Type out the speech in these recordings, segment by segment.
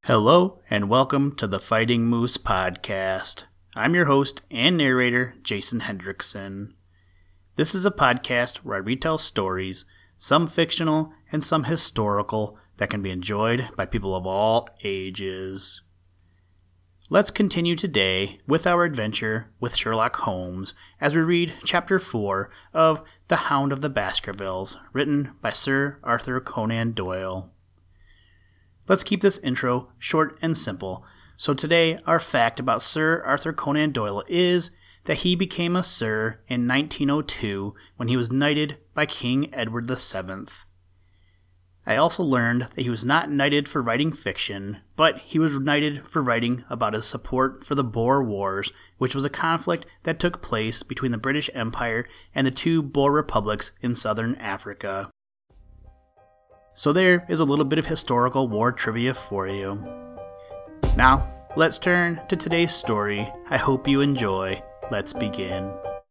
Hello, and welcome to the Fighting Moose Podcast. I'm your host and narrator, Jason Hendrickson. This is a podcast where I retell stories, some fictional and some historical, that can be enjoyed by people of all ages. Let's continue today with our adventure with Sherlock Holmes as we read Chapter 4 of The Hound of the Baskervilles, written by Sir Arthur Conan Doyle. Let's keep this intro short and simple. So today, our fact about Sir Arthur Conan Doyle is that he became a Sir in 1902 when he was knighted by King Edward VII. I also learned that he was not knighted for writing fiction, but he was knighted for writing about his support for the Boer Wars, which was a conflict that took place between the British Empire and the two Boer republics in southern Africa. So there is a little bit of historical war trivia for you. Now, let's turn to today's story. I hope you enjoy. Let's begin.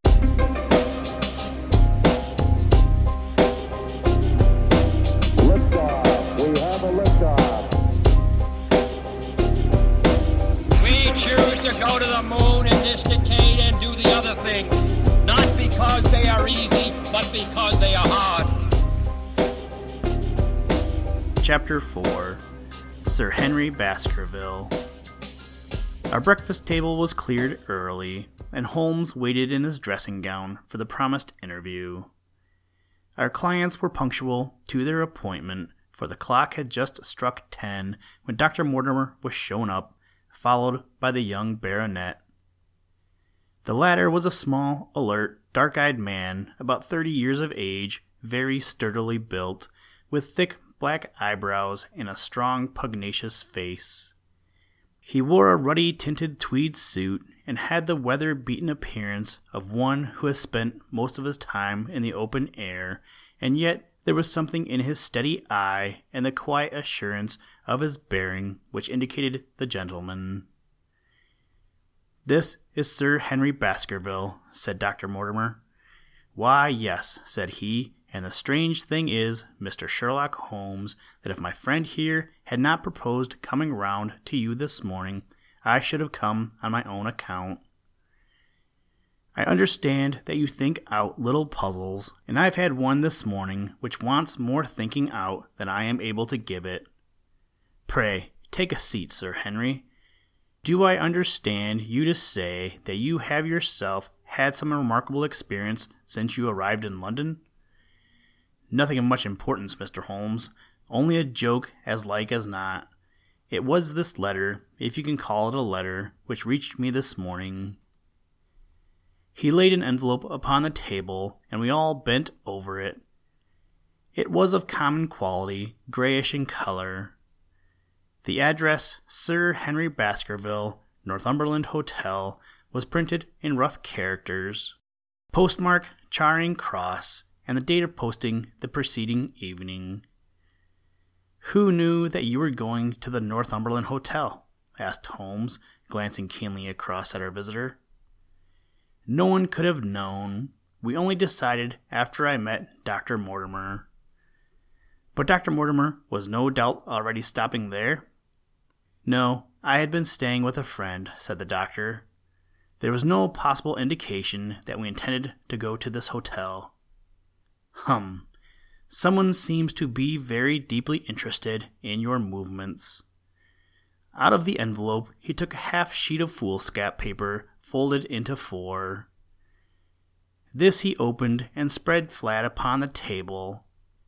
Liftoff. We have a liftoff. We choose to go to the moon in this decade and do the other things, not because they are easy, but because they are hard. Chapter 4, Sir Henry Baskerville. Our breakfast table was cleared early, and Holmes waited in his dressing gown for the promised interview. Our clients were punctual to their appointment, for the clock had just struck 10 when Dr. Mortimer was shown up, followed by the young baronet. The latter was a small, alert, dark-eyed man, about 30 years of age, very sturdily built, with thick black eyebrows and a strong, pugnacious face. He wore a ruddy-tinted tweed suit and had the weather-beaten appearance of one who has spent most of his time in the open air, and yet there was something in his steady eye and the quiet assurance of his bearing which indicated the gentleman. "This is Sir Henry Baskerville," said Dr. Mortimer. "Why, yes," said he, "and the strange thing is, Mr. Sherlock Holmes, that if my friend here had not proposed coming round to you this morning, I should have come on my own account. I understand that you think out little puzzles, and I've had one this morning which wants more thinking out than I am able to give it. Pray, take a seat, Sir Henry. Do I understand you to say that you have yourself had some remarkable experience since you arrived in London?" "Nothing of much importance, Mr. Holmes. Only a joke as like as not. It was this letter, if you can call it a letter, which reached me this morning." He laid an envelope upon the table, and we all bent over it. It was of common quality, grayish in color. The address, Sir Henry Baskerville, Northumberland Hotel, was printed in rough characters. Postmark, Charing Cross, and the date of posting the preceding evening. "Who knew that you were going to the Northumberland Hotel?" asked Holmes, glancing keenly across at our visitor. "No one could have known. We only decided after I met Dr. Mortimer." "But Dr. Mortimer was no doubt already stopping there?" "No, I had been staying with a friend," said the doctor. "There was no possible indication that we intended to go to this hotel." "Hum. Someone seems to be very deeply interested in your movements." Out of the envelope he took a half sheet of foolscap paper folded into 4. This he opened and spread flat upon the table.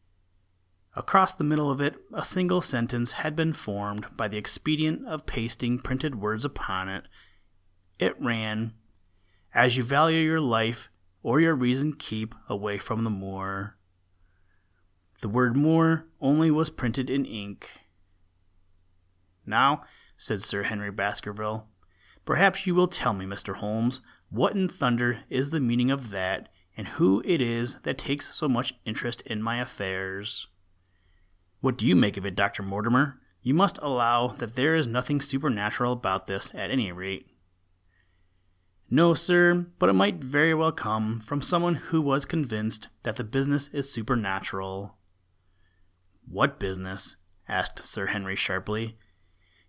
Across the middle of it a single sentence had been formed by the expedient of pasting printed words upon it. It ran, "As you value your life or your reason, keep away from the moor." The word moor only was printed in ink. "Now," said Sir Henry Baskerville, "perhaps you will tell me, Mr. Holmes, what in thunder is the meaning of that, and who it is that takes so much interest in my affairs." "What do you make of it, Dr. Mortimer? You must allow that there is nothing supernatural about this at any rate." "No, sir, but it might very well come from someone who was convinced that the business is supernatural." "What business?" asked Sir Henry sharply.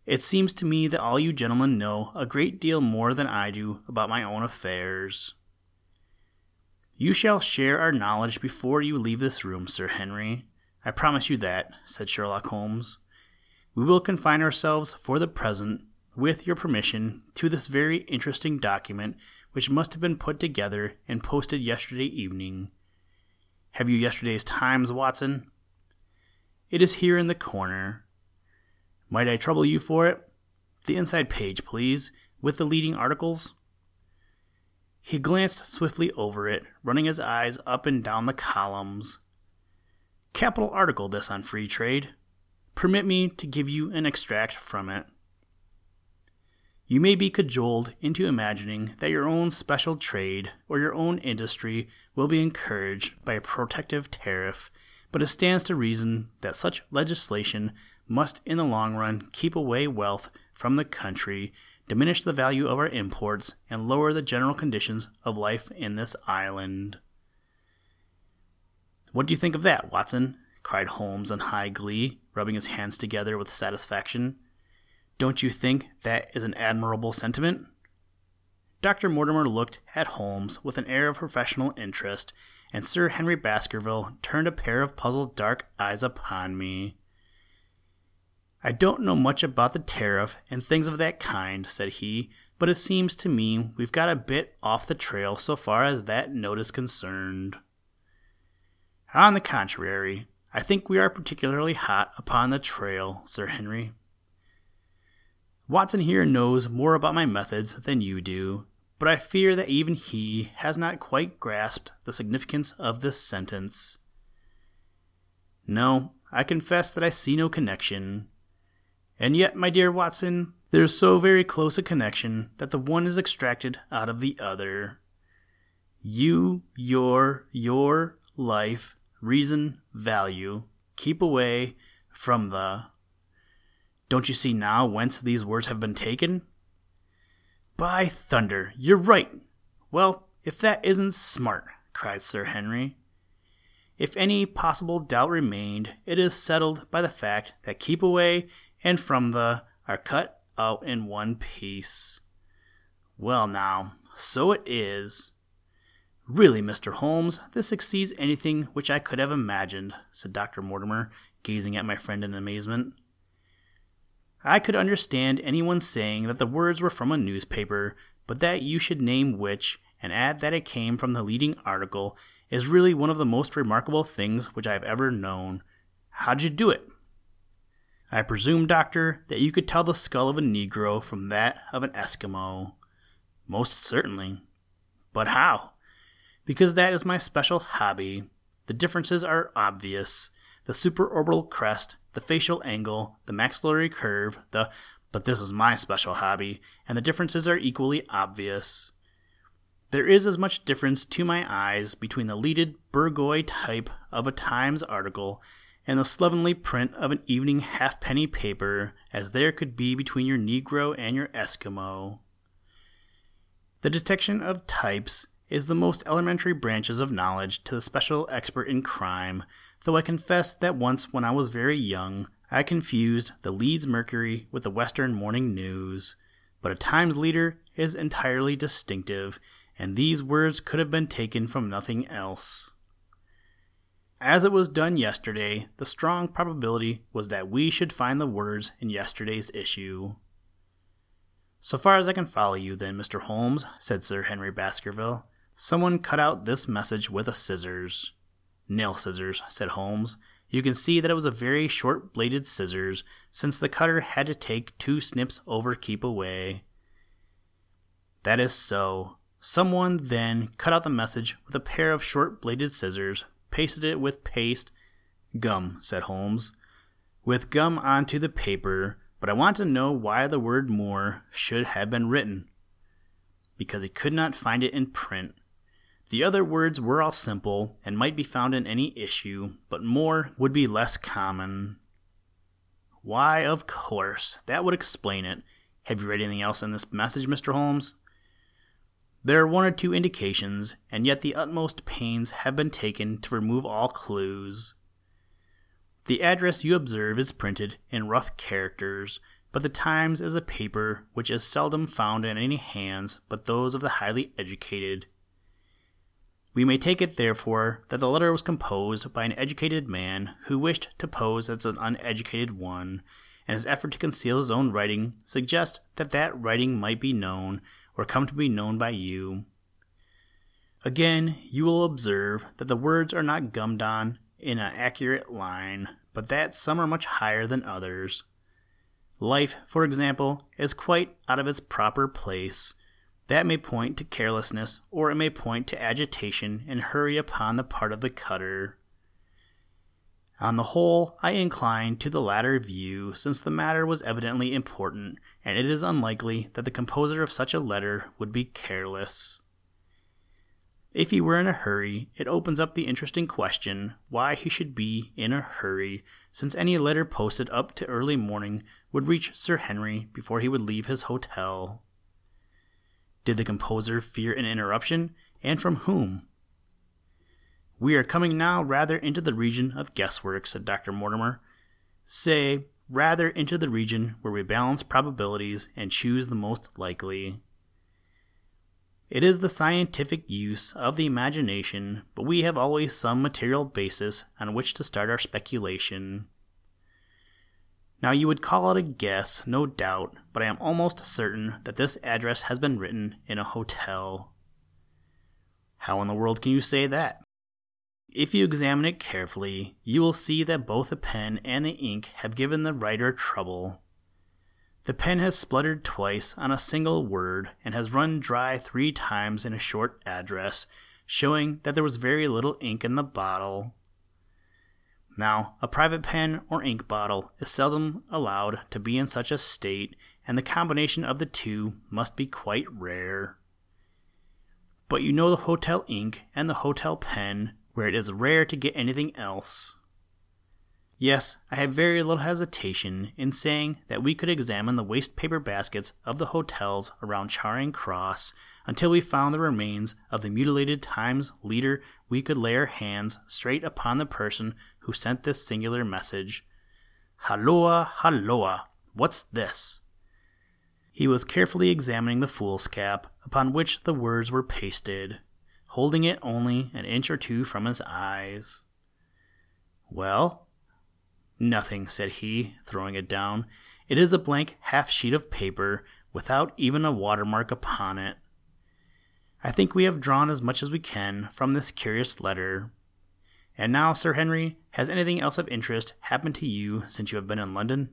It seems to me that all you gentlemen know a great deal more than I do about my own affairs. You shall share our knowledge before you leave this room, Sir Henry. I promise you that, said Sherlock Holmes. We will confine ourselves for the present, with your permission, to this very interesting document which must have been put together and posted yesterday evening. Have you yesterday's Times, Watson? It is here in the corner. Might I trouble you for it? The inside page, please, with the leading articles. He glanced swiftly over it, running his eyes up and down the columns. Capital article, this, on free trade. Permit me to give you an extract from it. You may be cajoled into imagining that your own special trade or your own industry will be encouraged by a protective tariff, but it stands to reason that such legislation must in the long run keep away wealth from the country, diminish the value of our imports, and lower the general conditions of life in this island. What do you think of that, Watson? Cried Holmes in high glee, rubbing his hands together with satisfaction. Don't you think that is an admirable sentiment? Dr. Mortimer looked at Holmes with an air of professional interest, and Sir Henry Baskerville turned a pair of puzzled dark eyes upon me. I don't know much about the tariff and things of that kind, said he, but it seems to me we've got a bit off the trail so far as that note is concerned. On the contrary, I think we are particularly hot upon the trail, Sir Henry. Watson here knows more about my methods than you do, but I fear that even he has not quite grasped the significance of this sentence. No, I confess that I see no connection. And yet, my dear Watson, there is so very close a connection that the one is extracted out of the other. You, your, life, reason, value, keep away from the... Don't you see now whence these words have been taken? By thunder, you're right. Well, if that isn't smart, cried Sir Henry. If any possible doubt remained, it is settled by the fact that keep away and from the are cut out in one piece. Well now, so it is. Really, Mr. Holmes, this exceeds anything which I could have imagined, said Dr. Mortimer, gazing at my friend in amazement. I could understand anyone saying that the words were from a newspaper, but that you should name which, and add that it came from the leading article, is really one of the most remarkable things which I have ever known. How did you do it? I presume, Doctor, that you could tell the skull of a Negro from that of an Eskimo. Most certainly. But how? Because that is my special hobby. The differences are obvious. The supraorbital crest, the facial angle, the maxillary curve, but this is my special hobby, and the differences are equally obvious. There is as much difference to my eyes between the leaded Burgoyne type of a Times article and the slovenly print of an evening halfpenny paper as there could be between your Negro and your Eskimo. The detection of types is the most elementary branches of knowledge to the special expert in crime, though I confess that once when I was very young, I confused the Leeds Mercury with the Western Morning News. But a Times leader is entirely distinctive, and these words could have been taken from nothing else. As it was done yesterday, the strong probability was that we should find the words in yesterday's issue. So far as I can follow you, then, Mr. Holmes, said Sir Henry Baskerville, someone cut out this message with a scissors. Nail scissors, said Holmes. You can see that it was a very short-bladed scissors, since the cutter had to take 2 snips over keep away. That is so. Someone then cut out the message with a pair of short-bladed scissors, pasted it with gum, said Holmes, with gum onto the paper, but I want to know why the word more should have been written. Because he could not find it in print. The other words were all simple and might be found in any issue, but more would be less common. Why, of course, that would explain it. Have you read anything else in this message, Mr. Holmes? There are 1 or 2 indications, and yet the utmost pains have been taken to remove all clues. The address you observe is printed in rough characters, but the Times is a paper which is seldom found in any hands but those of the highly educated. We may take it, therefore, that the letter was composed by an educated man who wished to pose as an uneducated one, and his effort to conceal his own writing suggests that that writing might be known or come to be known by you. Again, you will observe that the words are not gummed on in an accurate line, but that some are much higher than others. Life, for example, is quite out of its proper place. That may point to carelessness, or it may point to agitation and hurry upon the part of the cutter. On the whole, I incline to the latter view, since the matter was evidently important, and it is unlikely that the composer of such a letter would be careless. If he were in a hurry, it opens up the interesting question why he should be in a hurry, since any letter posted up to early morning would reach Sir Henry before he would leave his hotel. Did the composer fear an interruption, and from whom? We are coming now rather into the region of guesswork, said Dr. Mortimer. Say, rather into the region where we balance probabilities and choose the most likely. It is the scientific use of the imagination, but we have always some material basis on which to start our speculation. Now you would call it a guess, no doubt, but I am almost certain that this address has been written in a hotel. How in the world can you say that? If you examine it carefully, you will see that both the pen and the ink have given the writer trouble. The pen has spluttered twice on a single word and has run dry 3 times in a short address, showing that there was very little ink in the bottle. Now, a private pen or ink bottle is seldom allowed to be in such a state, and the combination of the two must be quite rare. But you know the hotel ink and the hotel pen, where it is rare to get anything else. Yes, I have very little hesitation in saying that we could examine the waste paper baskets of the hotels around Charing Cross until we found the remains of the mutilated Times leader. We could lay our hands straight upon the person who sent this singular message. Halloa, halloa, what's this? He was carefully examining the foolscap upon which the words were pasted, holding it only an inch or 2 from his eyes. Well? Nothing, said he, throwing it down. It is a blank half-sheet of paper, without even a watermark upon it. I think we have drawn as much as we can from this curious letter. And now, Sir Henry, has anything else of interest happened to you since you have been in London?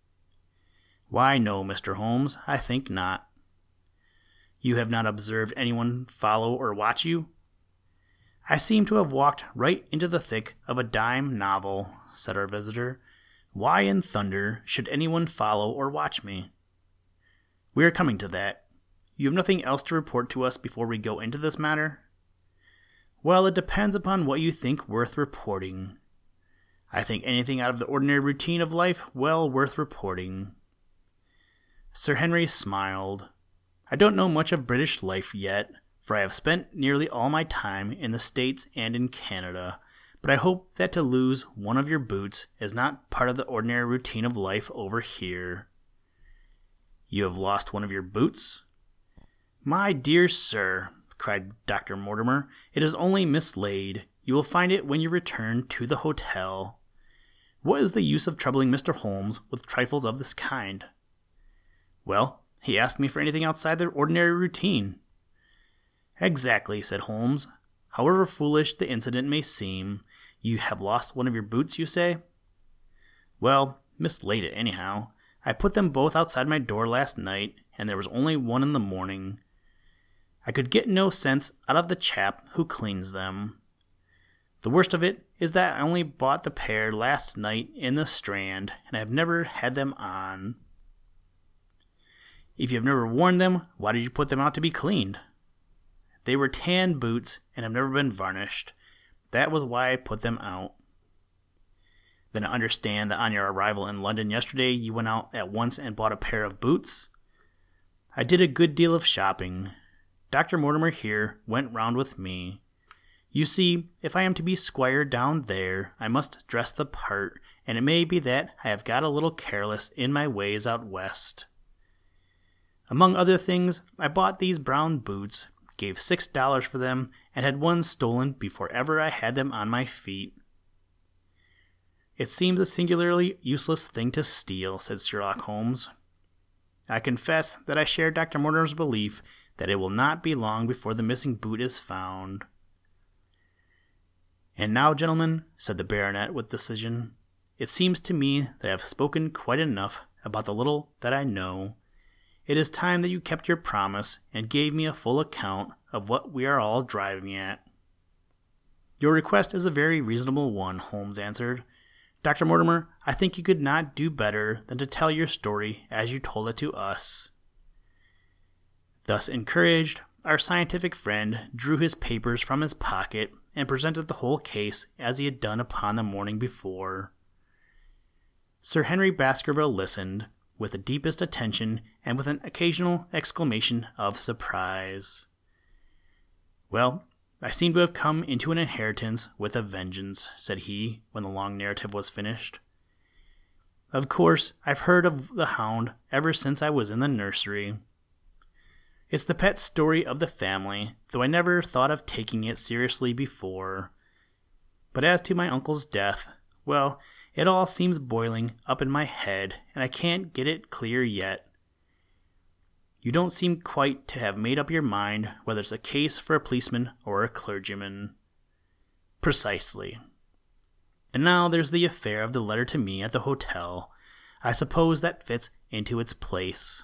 Why, no, Mr. Holmes, I think not. You have not observed anyone follow or watch you? I seem to have walked right into the thick of a dime novel, said our visitor. Why in thunder should anyone follow or watch me? We are coming to that. You have nothing else to report to us before we go into this matter? Well, it depends upon what you think worth reporting. I think anything out of the ordinary routine of life well worth reporting. Sir Henry smiled. I don't know much of British life yet, for I have spent nearly all my time in the States and in Canada, but I hope that to lose one of your boots is not part of the ordinary routine of life over here. You have lost one of your boots? My dear sir, cried Dr. Mortimer, it is only mislaid. You will find it when you return to the hotel. What is the use of troubling Mr. Holmes with trifles of this kind? Well, he asked me for anything outside the ordinary routine. Exactly, said Holmes. However foolish the incident may seem, you have lost one of your boots, you say? Well, mislaid it anyhow. I put them both outside my door last night, and there was only one in the morning. I could get no sense out of the chap who cleans them. The worst of it is that I only bought the pair last night in the Strand, and I have never had them on. If you have never worn them, why did you put them out to be cleaned? They were tan boots and have never been varnished. That was why I put them out. Then I understand that on your arrival in London yesterday, you went out at once and bought a pair of boots? I did a good deal of shopping. Dr. Mortimer here went round with me. You see, if I am to be squire down there, I must dress the part, and it may be that I have got a little careless in my ways out west. Among other things, I bought these brown boots, gave $6 for them, and had one stolen before ever I had them on my feet. It seems a singularly useless thing to steal, said Sherlock Holmes. I confess that I share Dr. Mortimer's belief that it will not be long before the missing boot is found. And now, gentlemen, said the baronet with decision, it seems to me that I have spoken quite enough about the little that I know. It is time that you kept your promise and gave me a full account of what we are all driving at. Your request is a very reasonable one, Holmes answered. Dr. Mortimer, I think you could not do better than to tell your story as you told it to us. Thus encouraged, our scientific friend drew his papers from his pocket and presented the whole case as he had done upon the morning before. Sir Henry Baskerville listened with the deepest attention and with an occasional exclamation of surprise. Well, I seem to have come into an inheritance with a vengeance, said he, when the long narrative was finished. Of course, I've heard of the hound ever since I was in the nursery. It's the pet story of the family, though I never thought of taking it seriously before. But as to my uncle's death, well, it all seems boiling up in my head, and I can't get it clear yet. You don't seem quite to have made up your mind whether it's a case for a policeman or a clergyman. Precisely. And now there's the affair of the letter to me at the hotel. I suppose that fits into its place.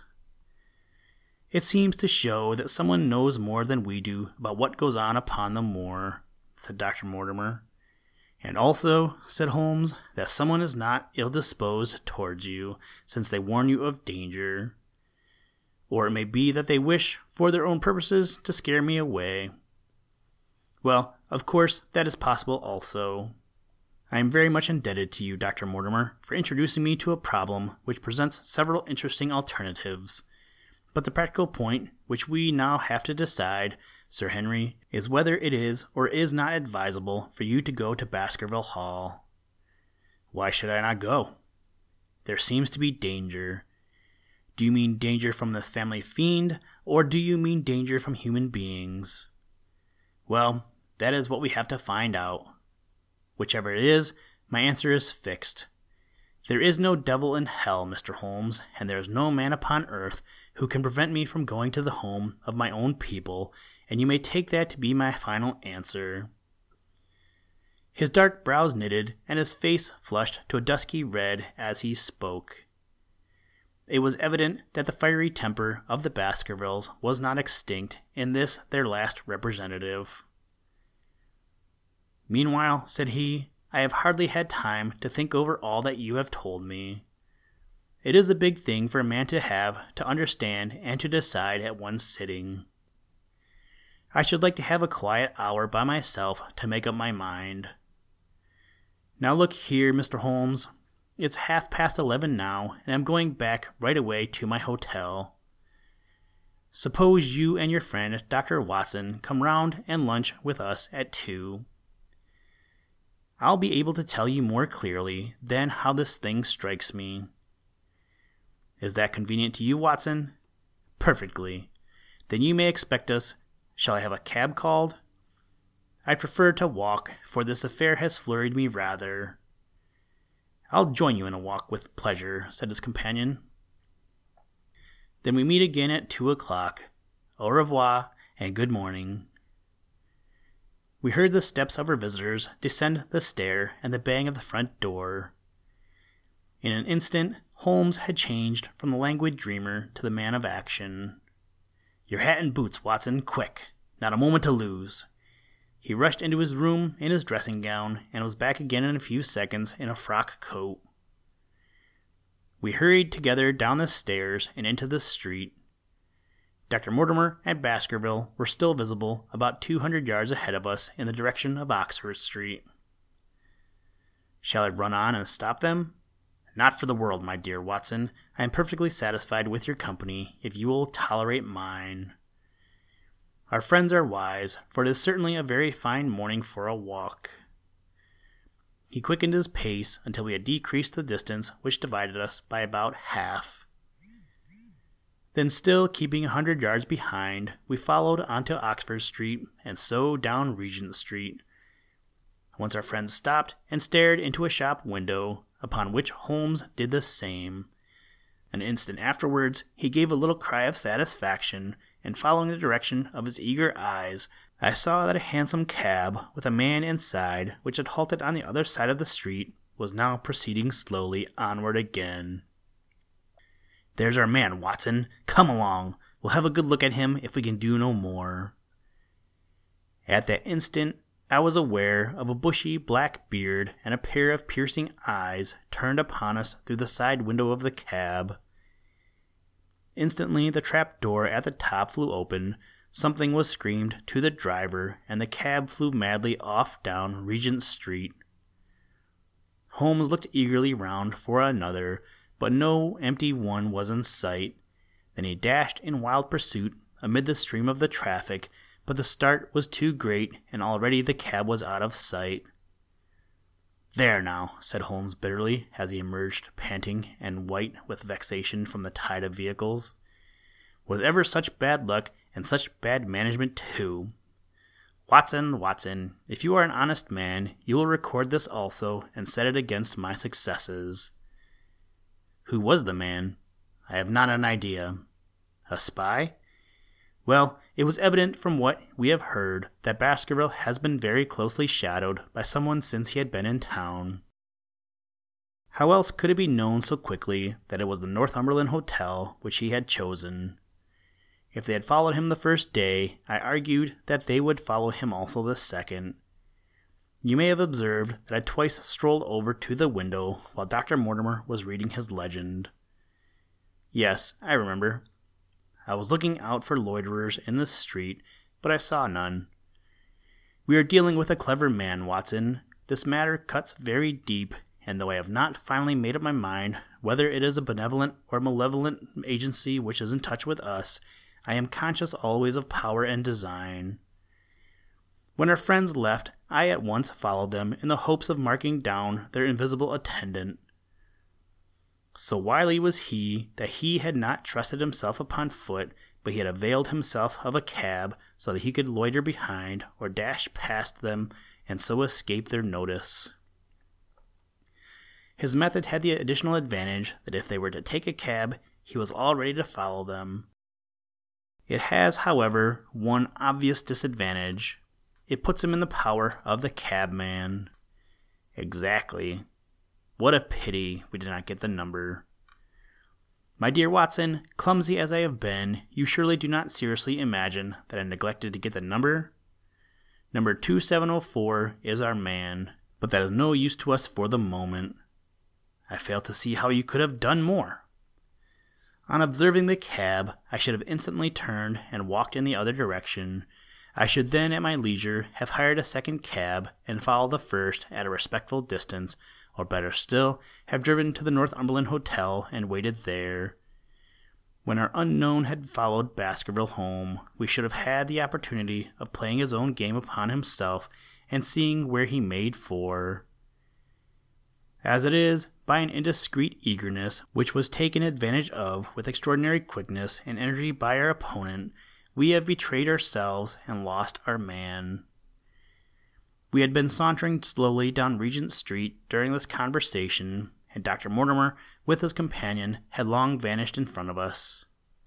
It seems to show that someone knows more than we do about what goes on upon the moor, said Dr. Mortimer. And also, said Holmes, that someone is not ill-disposed towards you, since they warn you of danger. Or it may be that they wish, for their own purposes, to scare me away. Well, of course, that is possible also. I am very much indebted to you, Dr. Mortimer, for introducing me to a problem which presents several interesting alternatives. But the practical point, which we now have to decide, Sir Henry, is whether it is or is not advisable for you to go to Baskerville Hall. Why should I not go? There seems to be danger. Do you mean danger from this family fiend, or do you mean danger from human beings? Well, that is what we have to find out. Whichever it is, my answer is fixed. There is no devil in hell, Mr. Holmes, and there is no man upon earth who can prevent me from going to the home of my own people, and you may take that to be my final answer. His dark brows knitted, and his face flushed to a dusky red as he spoke. It was evident that the fiery temper of the Baskervilles was not extinct in this their last representative. Meanwhile, said he, I have hardly had time to think over all that you have told me. It is a big thing for a man to have to understand and to decide at one sitting. I should like to have a quiet hour by myself to make up my mind. Now look here, Mr. Holmes. It's 11:30 now, and I'm going back right away to my hotel. Suppose you and your friend, Dr. Watson, come round and lunch with us at 2. I'll be able to tell you more clearly then how this thing strikes me. Is that convenient to you, Watson? Perfectly. Then you may expect us. Shall I have a cab called? I'd prefer to walk, for this affair has flurried me rather. I'll join you in a walk with pleasure, said his companion. Then we meet again at 2 o'clock. Au revoir, and good morning. We heard the steps of our visitors descend the stair and the bang of the front door. In an instant, Holmes had changed from the languid dreamer to the man of action. Your hat and boots, Watson, quick! Not a moment to lose! He rushed into his room in his dressing gown and was back again in a few seconds in a frock coat. We hurried together down the stairs and into the street. Dr. Mortimer and Baskerville were still visible about 200 yards ahead of us in the direction of Oxford Street. Shall I run on and stop them? Not for the world, my dear Watson. I am perfectly satisfied with your company, if you will tolerate mine. Our friends are wise, for it is certainly a very fine morning for a walk. He quickened his pace until we had decreased the distance which divided us by about half. Then, still keeping 100 yards behind, we followed onto Oxford Street and so down Regent Street. Once our friends stopped and stared into a shop window, upon which Holmes did the same. An instant afterwards, he gave a little cry of satisfaction, and following the direction of his eager eyes, I saw that a hansom cab with a man inside, which had halted on the other side of the street, was now proceeding slowly onward again. "There's our man, Watson. Come along. We'll have a good look at him if we can do no more." At that instant, I was aware of a bushy black beard and a pair of piercing eyes turned upon us through the side window of the cab. Instantly, the trap door at the top flew open, something was screamed to the driver, and the cab flew madly off down Regent Street. Holmes looked eagerly round for another, but no empty one was in sight. Then he dashed in wild pursuit amid the stream of the traffic, but the start was too great, and already the cab was out of sight. "There now," said Holmes bitterly, as he emerged panting and white with vexation from the tide of vehicles. "Was ever such bad luck, and such bad management too? Watson, Watson, if you are an honest man, you will record this also, and set it against my successes." Who was the man? I have not an idea. A spy? Well, it was evident from what we have heard that Baskerville has been very closely shadowed by someone since he had been in town. How else could it be known so quickly that it was the Northumberland Hotel which he had chosen? If they had followed him the first day, I argued that they would follow him also the second. You may have observed that I twice strolled over to the window while Dr. Mortimer was reading his legend. Yes, I remember. I was looking out for loiterers in the street, but I saw none. We are dealing with a clever man, Watson. This matter cuts very deep, and though I have not finally made up my mind whether it is a benevolent or malevolent agency which is in touch with us, I am conscious always of power and design. When our friends left, I at once followed them in the hopes of marking down their invisible attendant. So wily was he that he had not trusted himself upon foot, but he had availed himself of a cab so that he could loiter behind or dash past them and so escape their notice. His method had the additional advantage that if they were to take a cab, he was all ready to follow them. It has, however, one obvious disadvantage. It puts him in the power of the cabman. Exactly. What a pity we did not get the number. My dear Watson, clumsy as I have been, you surely do not seriously imagine that I neglected to get the number? Number 2704 is our man, but that is no use to us for the moment. I fail to see how you could have done more. On observing the cab, I should have instantly turned and walked in the other direction. I should then, at my leisure, have hired a second cab and followed the first at a respectful distance, or better still, have driven to the Northumberland Hotel and waited there. When our unknown had followed Baskerville home, we should have had the opportunity of playing his own game upon himself and seeing where he made for. As it is, by an indiscreet eagerness, which was taken advantage of with extraordinary quickness and energy by our opponent, we have betrayed ourselves and lost our man. We had been sauntering slowly down Regent Street during this conversation, and Dr. Mortimer, with his companion, had long vanished in front of us.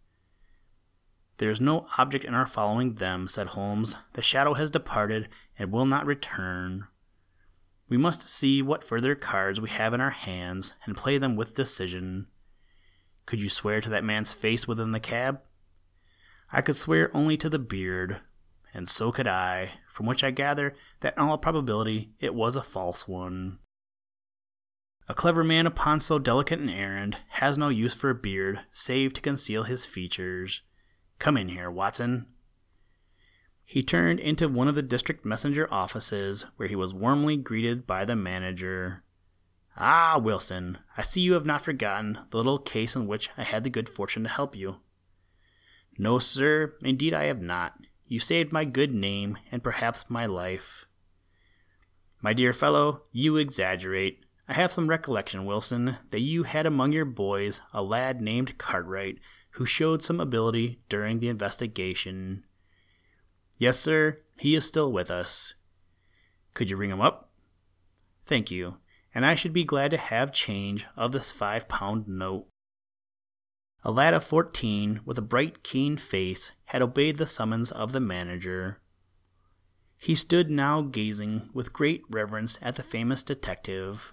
"There is no object in our following them," said Holmes. "The shadow has departed and will not return. We must see what further cards we have in our hands and play them with decision. Could you swear to that man's face within the cab?" I could swear only to the beard, and so could I, from which I gather that in all probability it was a false one. A clever man upon so delicate an errand has no use for a beard save to conceal his features. Come in here, Watson. He turned into one of the district messenger offices, where he was warmly greeted by the manager. "Ah, Wilson, I see you have not forgotten the little case in which I had the good fortune to help you." "No, sir, indeed I have not. You saved my good name and perhaps my life." My dear fellow, you exaggerate. I have some recollection, Wilson, that you had among your boys a lad named Cartwright, who showed some ability during the investigation. Yes, sir, he is still with us. Could you ring him up? Thank you, and I should be glad to have change of this 5-pound note. A lad of 14, with a bright, keen face, had obeyed the summons of the manager. He stood now gazing with great reverence at the famous detective.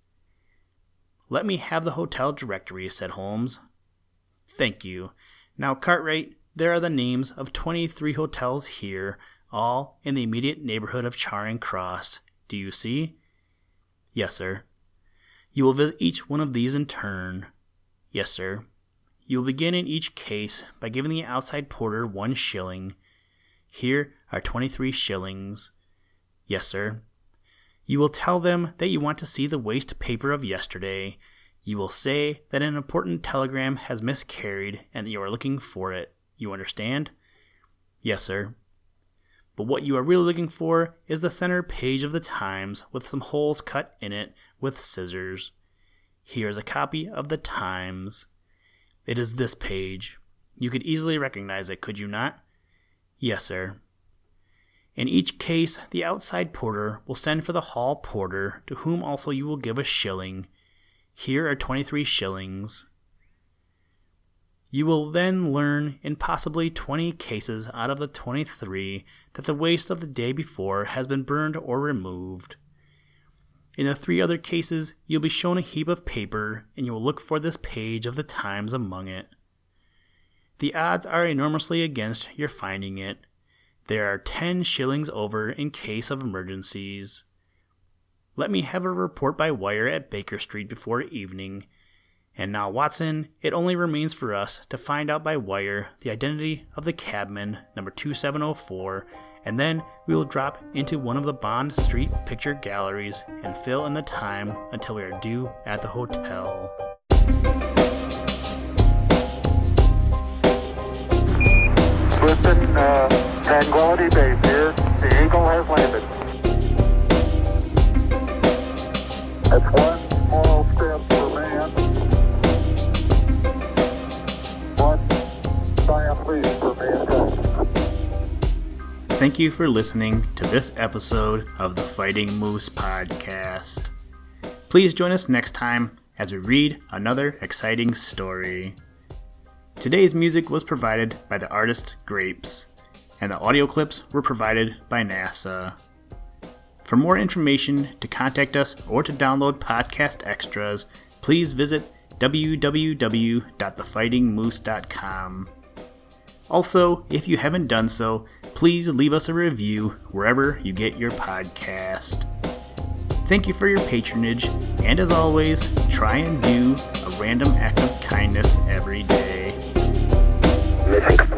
Let me have the hotel directory, said Holmes. Thank you. Now, Cartwright, there are the names of 23 hotels here, all in the immediate neighborhood of Charing Cross. Do you see? Yes, sir. You will visit each one of these in turn. Yes, sir. You will begin in each case by giving the outside porter 1 shilling. Here are 23 shillings. Yes, sir. You will tell them that you want to see the waste paper of yesterday. You will say that an important telegram has miscarried and that you are looking for it. You understand? Yes, sir. But what you are really looking for is the center page of the Times with some holes cut in it with scissors. Here is a copy of the Times. It is this page. You could easily recognize it, could you not? Yes, sir. In each case, the outside porter will send for the hall porter, to whom also you will give 1 shilling. Here are 23 shillings. You will then learn in possibly 20 cases out of the 23 that the waste of the day before has been burned or removed. In the 3 other cases, you'll be shown a heap of paper, and you will look for this page of the Times among it. The odds are enormously against your finding it. There are 10 shillings over in case of emergencies. Let me have a report by wire at Baker Street before evening. And now, Watson, it only remains for us to find out by wire the identity of the cabman, number 2704, and then we will drop into one of the Bond Street picture galleries and fill in the time until we are due at the hotel. Listen, Tranquility Base here. The Eagle has landed. That's 1 small step for man, 1 giant leap for mankind. Thank you for listening to this episode of the Fighting Moose Podcast. Please join us next time as we read another exciting story. Today's music was provided by the artist Grapes, and the audio clips were provided by NASA. For more information, to contact us, or to download podcast extras, please visit www.thefightingmoose.com. Also, if you haven't done so, please leave us a review wherever you get your podcast. Thank you for your patronage, and as always, try and do a random act of kindness every day. Mission